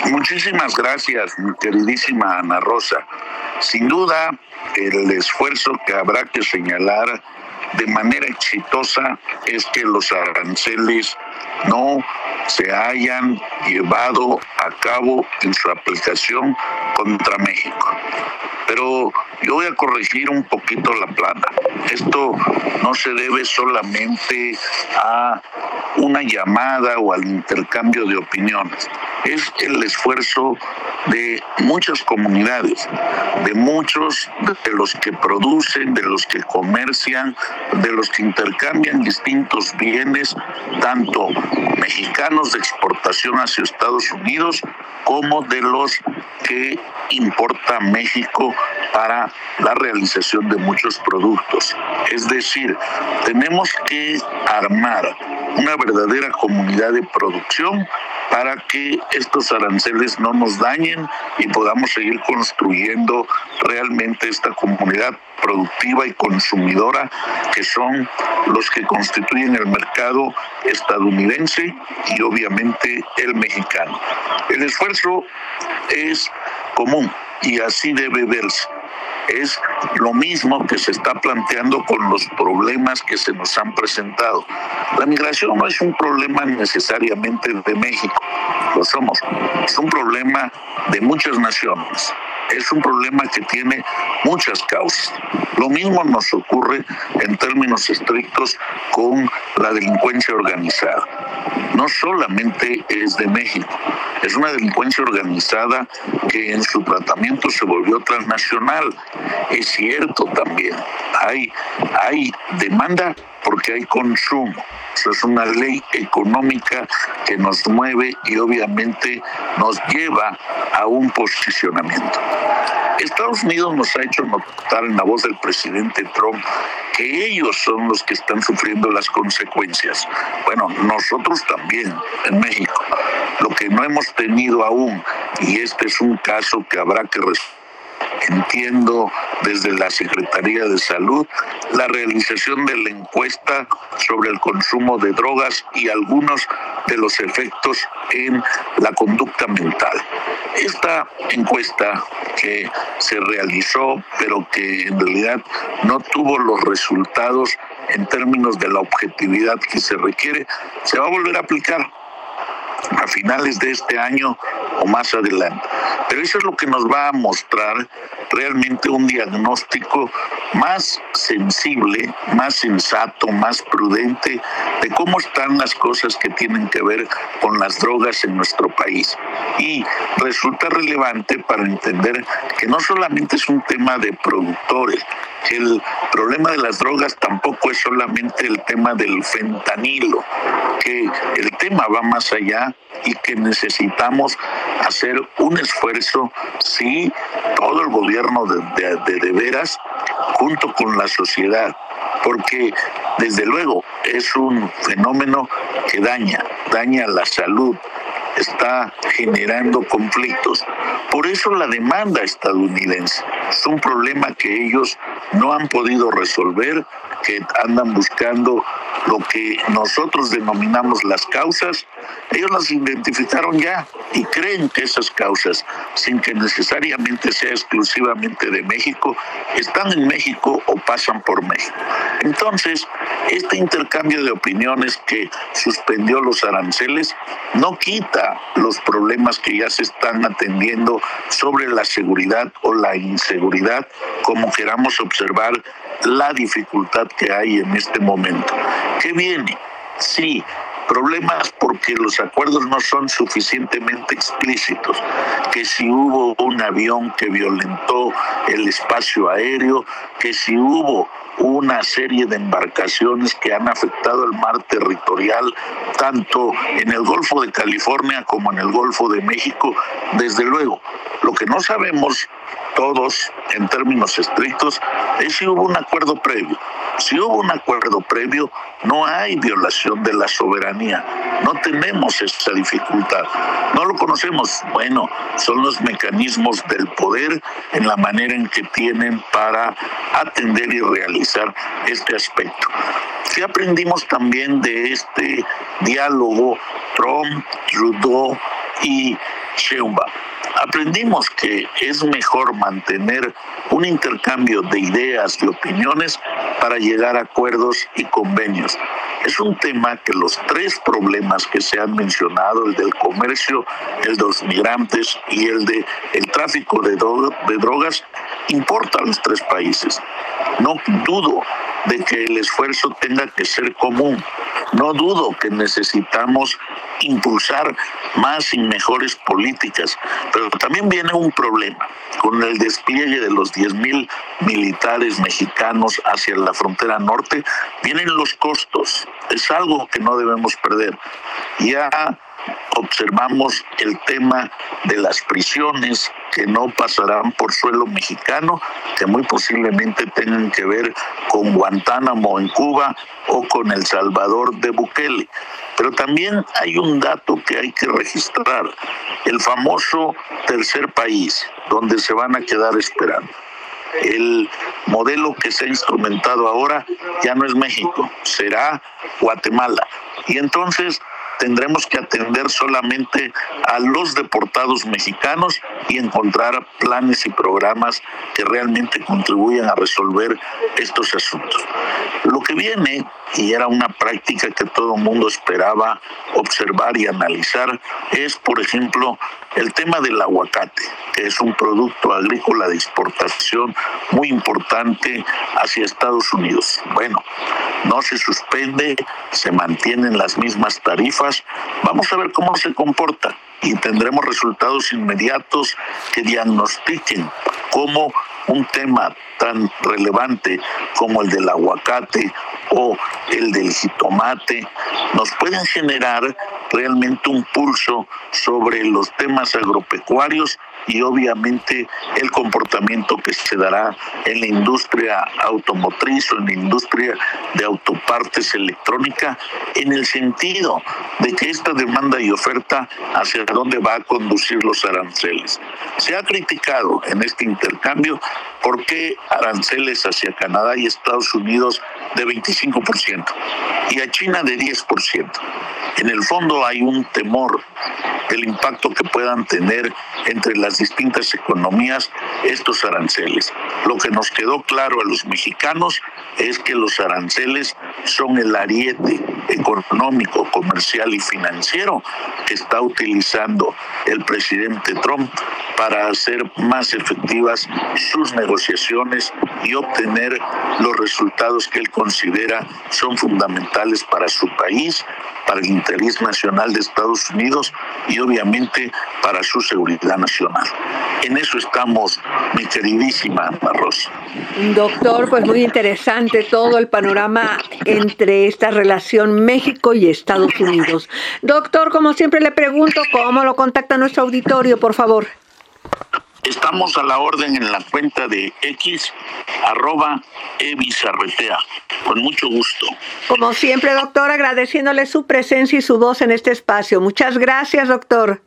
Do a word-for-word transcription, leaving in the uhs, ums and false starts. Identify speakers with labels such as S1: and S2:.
S1: Muchísimas gracias, mi queridísima Ana Rosa. Sin duda, el esfuerzo que habrá que señalar de manera exitosa es que los aranceles no se hayan llevado a cabo en su aplicación contra México. Pero yo voy a corregir un poquito la plana. Esto no se debe solamente a una llamada o al intercambio de opiniones. Es el esfuerzo de muchas comunidades, de muchos de los que producen, de los que comercian, de los que intercambian distintos bienes, tanto mexicanos de exportación hacia Estados Unidos como de los que importa México para la realización de muchos productos. Es decir, tenemos que armar una verdadera comunidad de producción para que estos aranceles no nos dañen y podamos seguir construyendo realmente esta comunidad productiva y consumidora que son los que constituyen el mercado estadounidense y obviamente el mexicano. El esfuerzo es común y así debe verse. Es lo mismo que se está planteando con los problemas que se nos han presentado. La migración no es un problema necesariamente de México, lo somos. Es un problema de muchas naciones. Es un problema que tiene muchas causas. Lo mismo nos ocurre en términos estrictos con la delincuencia organizada. No solamente es de México, es una delincuencia organizada que en su tratamiento se volvió transnacional. Es cierto también, hay, hay demanda porque hay consumo. Eso es una ley económica que nos mueve y obviamente nos lleva a un posicionamiento. Estados Unidos nos ha hecho notar en la voz del presidente Trump que ellos son los que están sufriendo las consecuencias. Bueno, nosotros también en México. Lo que no hemos tenido aún, y este es un caso que habrá que resolver, entiendo desde la Secretaría de Salud, la realización de la encuesta sobre el consumo de drogas y algunos de los efectos en la conducta mental. Esta encuesta que se realizó, pero que en realidad no tuvo los resultados en términos de la objetividad que se requiere, se va a volver a aplicar a finales de este año o más adelante. Pero eso es lo que nos va a mostrar realmente un diagnóstico más sensible, más sensato, más prudente de cómo están las cosas que tienen que ver con las drogas en nuestro país. Y resulta relevante para entender que no solamente es un tema de productores, que el problema de las drogas tampoco es solamente el tema del fentanilo, que el tema va más allá y que necesitamos hacer un esfuerzo, sí, todo el gobierno de, de, de, de veras, junto con la sociedad, porque desde luego es un fenómeno que daña, daña la salud, está generando conflictos. Por eso la demanda estadounidense es un problema que ellos no han podido resolver, que andan buscando lo que nosotros denominamos las causas. Ellos las identificaron ya y creen que esas causas, sin que necesariamente sea exclusivamente de México, están en México o pasan por México. Entonces, este intercambio de opiniones que suspendió los aranceles no quita los problemas que ya se están atendiendo sobre la seguridad o la inseguridad, como queramos observar la dificultad que hay en este momento. ¿Qué viene? Sí, problemas porque los acuerdos no son suficientemente explícitos, que si hubo un avión que violentó el espacio aéreo, que si hubo una serie de embarcaciones que han afectado el mar territorial, tanto en el Golfo de California como en el Golfo de México. Desde luego, lo que no sabemos todos, en términos estrictos, es si hubo un acuerdo previo. Si hubo un acuerdo previo, no hay violación de la soberanía. No tenemos esa dificultad. No lo conocemos. Bueno, son los mecanismos del poder en la manera en que tienen para atender y realizar este aspecto. ¿Qué aprendimos también de este diálogo Trump, Trudeau y Sheinbaum. Aprendimos que es mejor mantener un intercambio de ideas y opiniones para llegar a acuerdos y convenios. Es un tema que los tres problemas que se han mencionado, el del comercio, el de los migrantes y el de el tráfico de, dro- de drogas, importa a los tres países. No dudo de que el esfuerzo tenga que ser común. No dudo que necesitamos impulsar más y mejores políticas, pero también viene un problema con el despliegue de los diez mil militares mexicanos hacia la frontera norte. Vienen los costos, es algo que no debemos perder. Ya observamos el tema de las prisiones que no pasarán por suelo mexicano, que muy posiblemente tengan que ver con Guantánamo en Cuba o con El Salvador de Bukele. Pero también hay un dato que hay que registrar, el famoso tercer país, donde se van a quedar esperando. El modelo que se ha instrumentado ahora ya no es México, será Guatemala. Y entonces tendremos que atender solamente a los deportados mexicanos y encontrar planes y programas que realmente contribuyan a resolver estos asuntos. Lo que viene, y era una práctica que todo el mundo esperaba observar y analizar, es, por ejemplo, el tema del aguacate, que es un producto agrícola de exportación muy importante hacia Estados Unidos. Bueno, no se suspende, se mantienen las mismas tarifas. Vamos a ver cómo se comporta y tendremos resultados inmediatos que diagnostiquen cómo un tema tan relevante como el del aguacate o el del jitomate nos pueden generar realmente un pulso sobre los temas agropecuarios y obviamente el comportamiento que se dará en la industria automotriz o en la industria de autopartes electrónica, en el sentido de que esta demanda y oferta hacia dónde va a conducir los aranceles. Se ha criticado en este intercambio por qué aranceles hacia Canadá y Estados Unidos de veinticinco por ciento y a China de diez por ciento. En el fondo hay un temor del impacto que puedan tener entre las distintas economías estos aranceles. Lo que nos quedó claro a los mexicanos es que los aranceles son el ariete económico, comercial y financiero que está utilizando el presidente Trump para hacer más efectivas sus negociaciones y obtener los resultados que él considera son fundamentales para su país, para el interés nacional de Estados Unidos y obviamente para su seguridad nacional. En eso estamos, mi queridísima Ana Rosa.
S2: Doctor, pues muy interesante todo el panorama entre esta relación México y Estados Unidos. Doctor, como siempre le pregunto, ¿cómo lo contacta nuestro auditorio, por favor?
S1: Estamos a la orden en la cuenta de X, arroba evisarretea. Con mucho gusto.
S2: Como siempre, doctor, agradeciéndole su presencia y su voz en este espacio. Muchas gracias, doctor.